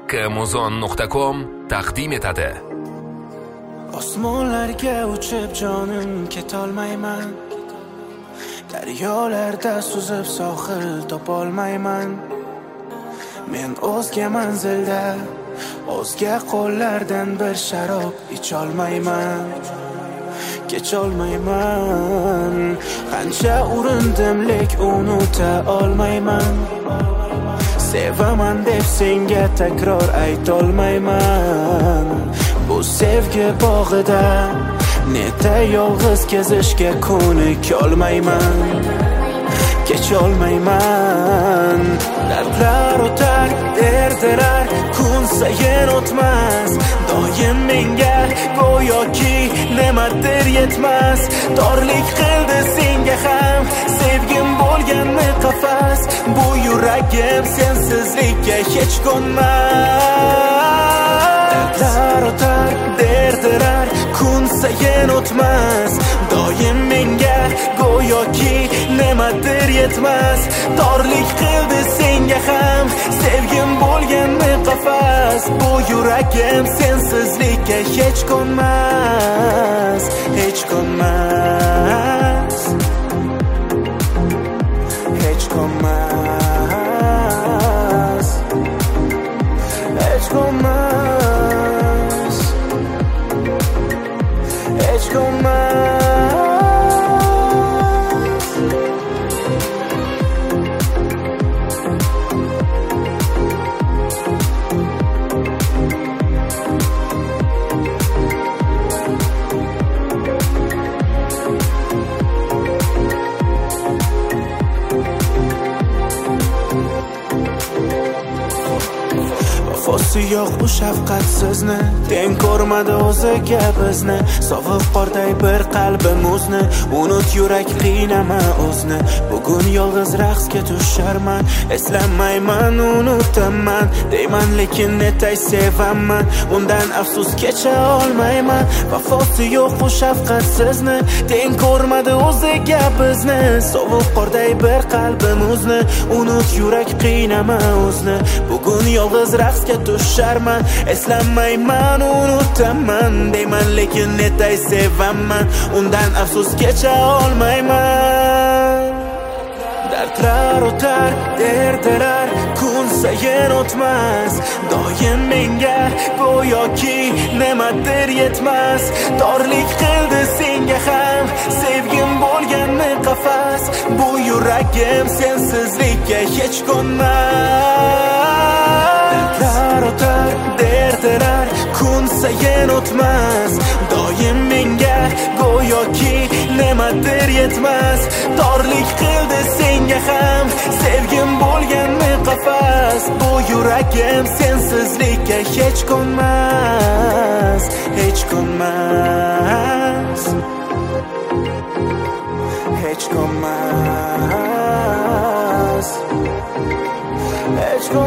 haqqimuzon.com taqdim etadi. Osmonlarga uchib jonim ketolmayman, daryolarda suzib sohil topolmayman. Men o'zga manzilda, o'zga qo'llardan bir sharob icholmayman, kecholmayman. Qancha urindim lek unuta olmayman. Sevaman deb senga takror aytolmayman. Bu sevgi bog'ida neta yolg'iz kezishga ko'nikolmayman, kecholmayman. Dardlar o'tar, derdilar kun sayin o'tmas. Doim menga go'yoki nimadir yetmas. Torlik qildi senga ham sevgim bo'lganmi qafas. Bu yuragim sensizlikka hech ko'nmas. Dardlar o'tar, derdilar kun sayin o'tmas. Doim menga go'yoki nimadir yetmas. Torlik qildi senga ham sevgim bo'lganmi qafas. Bu yuragim sensizlikka hech ko'nmas, hech ko'nmas, hech ko'nmas, hech ko'nmas, hech ko'nmas. Vafosi yo'q bu shafqatsizni, teng ko'rmadi o'ziga bizni. Sovuq qorday bir qalbim o'zni, unut yurak qiynama o'zni. Bugun yolg'iz raqsga tusharman, eslanmayman, unutaman deyman, lekin netay sevaman. Undan afsus kecha olmayman. Vafosi yo'q bu shafqatsizni, teng ko'rmadi o'ziga bizni. Sovuq qorday bir qalbim o'zni, unut yurak qiynama o'zni. Bugun yolg'iz raqsga tusharman, eslanmayman, unutaman deyman, lekin netay sevaman. Undan afsus kecha olmayman. Dardlar o'tar, derdilar kun sayin o'tmas. Doim menga go'yoki nimadir yetmas. Torlik qildi senga ham sevgim bo'lganmi qafas. Bu yuragim sensizlikka hech ko'nmas. Dardlar o'tar, derdilar kun sayin o'tmas. Doim menga go'yoki nimadir yetmas. Torlik qildi senga ham sevgim bo'lganmi qafas. Bu yuragim sensizlikka hech ko'nmas, hech ko'nmas, hech ko'nmas, hech ko'nmas.